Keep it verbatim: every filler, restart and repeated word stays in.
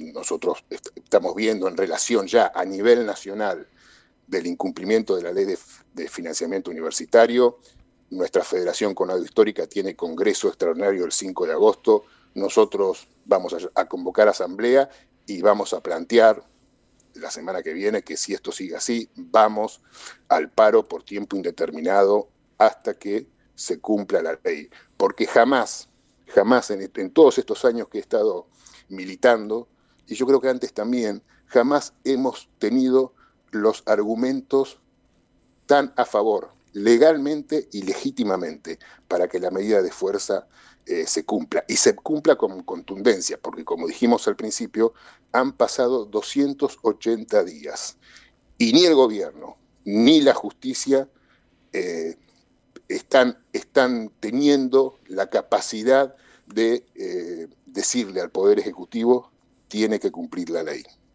nosotros est estamos viendo en relación ya a nivel nacional del incumplimiento de la ley de, de financiamiento universitario. Nuestra Federación Conado Histórica tiene congreso extraordinario el cinco de agosto. Nosotros vamos a, a convocar asamblea y vamos a plantear la semana que viene que si esto sigue así, vamos al paro por tiempo indeterminado hasta que se cumpla la ley. Porque jamás, jamás en, en todos estos años que he estado militando, y yo creo que antes también, jamás hemos tenido los argumentos tan a favor, legalmente y legítimamente, para que la medida de fuerza eh, se cumpla. Y se cumpla con contundencia, porque como dijimos al principio, han pasado doscientos ochenta días. Y ni el gobierno, ni la justicia eh, están, están teniendo la capacidad de eh, decirle al Poder Ejecutivo, tiene que cumplir la ley.